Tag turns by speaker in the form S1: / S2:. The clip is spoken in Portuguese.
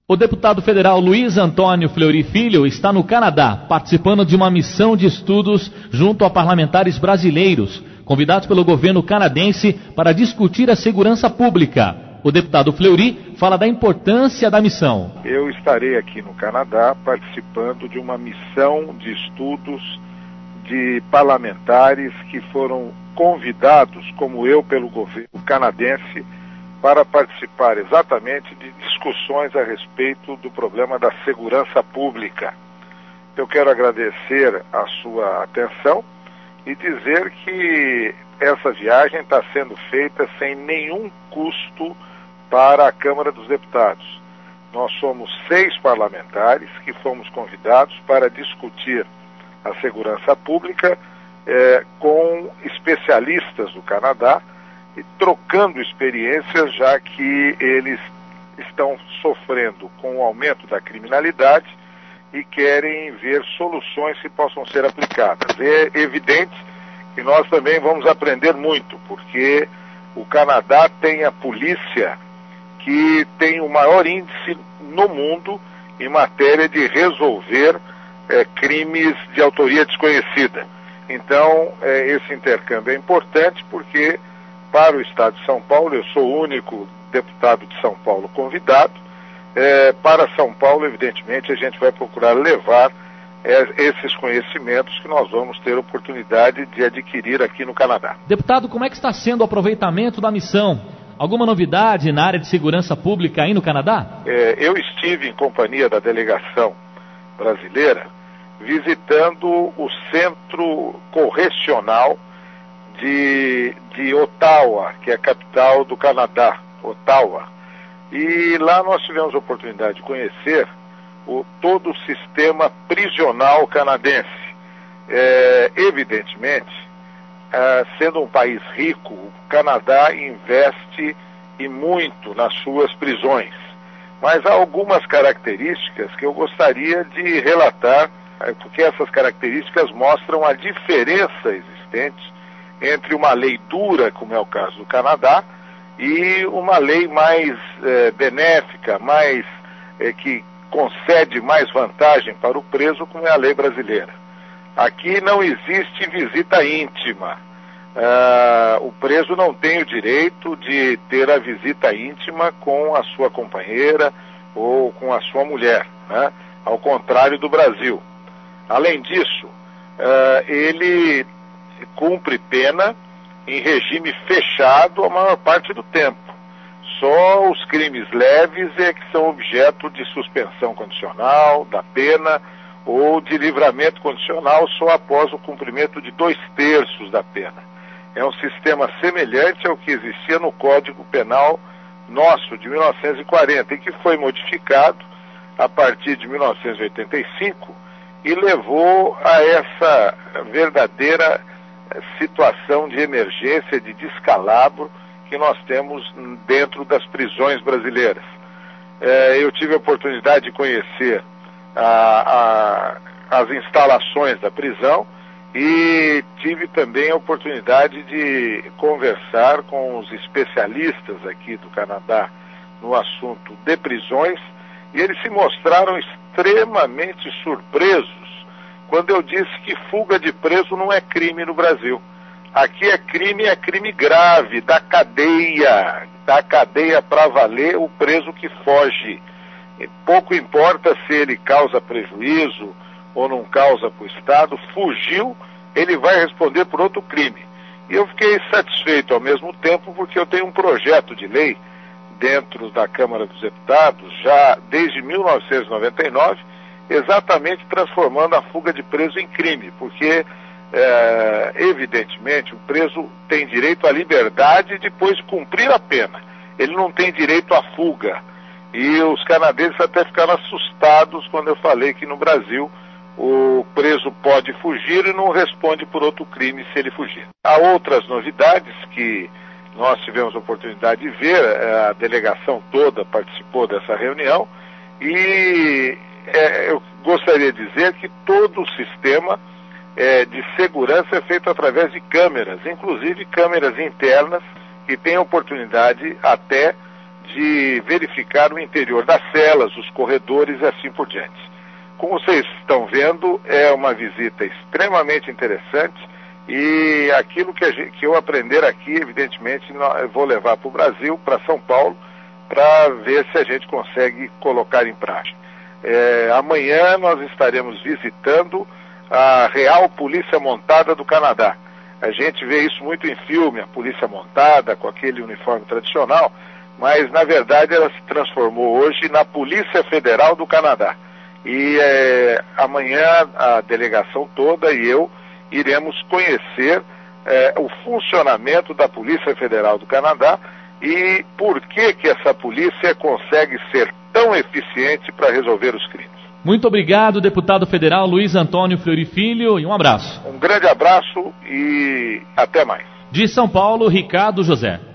S1: O deputado federal Luiz Antônio Fleury Filho está no Canadá, participando de uma missão de estudos junto a parlamentares brasileiros, convidados pelo governo canadense para discutir a segurança pública. O deputado Fleury fala da importância da missão.
S2: Eu estarei aqui no Canadá participando de uma missão de estudos de parlamentares que foram convidados, como eu, pelo governo canadense, para participar exatamente de discussões a respeito do problema da segurança pública. Eu quero agradecer a sua atenção e dizer que essa viagem está sendo feita sem nenhum custo para a Câmara dos Deputados. Nós somos 6 parlamentares que fomos convidados para discutir a segurança pública com especialistas do Canadá e trocando experiências, já que eles estão sofrendo com o aumento da criminalidade e querem ver soluções que possam ser aplicadas. É evidente que nós também vamos aprender muito, porque o Canadá tem a polícia que tem o maior índice no mundo em matéria de resolver crimes de autoria desconhecida. Então, esse intercâmbio é importante porque, para o Estado de São Paulo, eu sou o único deputado de São Paulo convidado. Para São Paulo, evidentemente, a gente vai procurar levar esses conhecimentos que nós vamos ter oportunidade de adquirir aqui no Canadá.
S1: Deputado, como é que está sendo o aproveitamento da missão? Alguma novidade na área de segurança pública aí no Canadá?
S2: Eu estive em companhia da delegação brasileira visitando o Centro Correcional de Ottawa, que é a capital do Canadá, Ottawa. E lá nós tivemos a oportunidade de conhecer todo o sistema prisional canadense. Evidentemente, sendo um país rico, o Canadá investe e muito nas suas prisões. Mas há algumas características que eu gostaria de relatar, porque essas características mostram a diferença existente entre uma lei dura, como é o caso do Canadá, e uma lei mais benéfica, que concede mais vantagem para o preso, como é a lei brasileira. Aqui não existe visita íntima. O preso não tem o direito de ter a visita íntima com a sua companheira ou com a sua mulher, né? Ao contrário do Brasil. Além disso, ele cumpre pena em regime fechado a maior parte do tempo. Só os crimes leves é que são objeto de suspensão condicional da pena ou de livramento condicional só após o cumprimento de 2/3 da pena. É um sistema semelhante ao que existia no Código Penal nosso de 1940 e que foi modificado a partir de 1985 e levou a essa verdadeira situação de emergência, de descalabro que nós temos dentro das prisões brasileiras. Eu tive a oportunidade de conhecer as instalações da prisão e tive também a oportunidade de conversar com os especialistas aqui do Canadá no assunto de prisões e eles se mostraram extremamente surpresos quando eu disse que fuga de preso não é crime no Brasil. Aqui é crime grave, da cadeia para valer o preso que foge. E pouco importa se ele causa prejuízo ou não causa para o Estado, fugiu, ele vai responder por outro crime. E eu fiquei satisfeito ao mesmo tempo porque eu tenho um projeto de lei dentro da Câmara dos Deputados, já desde 1999, exatamente transformando a fuga de preso em crime, porque evidentemente o preso tem direito à liberdade depois de cumprir a pena. Ele não tem direito à fuga. E os canadenses até ficaram assustados quando eu falei que no Brasil o preso pode fugir e não responde por outro crime se ele fugir. Há outras novidades que nós tivemos a oportunidade de ver, a delegação toda participou dessa reunião e eu gostaria de dizer que todo o sistema de segurança é feito através de câmeras, inclusive câmeras internas que têm a oportunidade até de verificar o interior das celas, os corredores e assim por diante. Como vocês estão vendo, é uma visita extremamente interessante e aquilo que eu aprender aqui, evidentemente, eu vou levar para o Brasil, para São Paulo, para ver se a gente consegue colocar em prática. Amanhã nós estaremos visitando a Real Polícia Montada do Canadá. A gente vê isso muito em filme, a polícia montada com aquele uniforme tradicional, mas na verdade ela se transformou hoje na Polícia Federal do Canadá. E amanhã a delegação toda e eu iremos conhecer o funcionamento da Polícia Federal do Canadá e por que essa polícia consegue ser tão eficiente para resolver os crimes.
S1: Muito obrigado, deputado federal Luiz Antônio Fleury Filho, e um abraço.
S2: Um grande abraço e até mais.
S1: De São Paulo, Ricardo José.